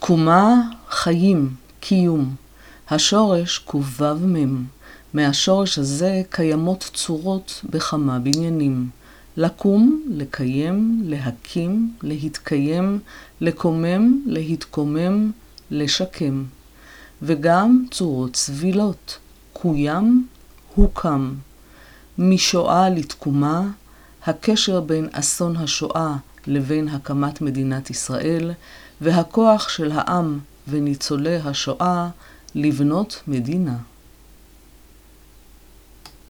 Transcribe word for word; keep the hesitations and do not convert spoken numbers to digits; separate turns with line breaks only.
תקומה, חיים, קיום. השורש קו"ו-מם. מהשורש הזה קיימות צורות בכמה בניינים. לקום, לקיים, להקים, להתקיים, לקומם, להתקומם, לשקם. וגם צורות סבילות. קוים, הוקם. משואה לתקומה, הקשר בין אסון השואה לבין הקמת מדינת ישראל, והכוח של העם וניצולי השואה לבנות מדינה.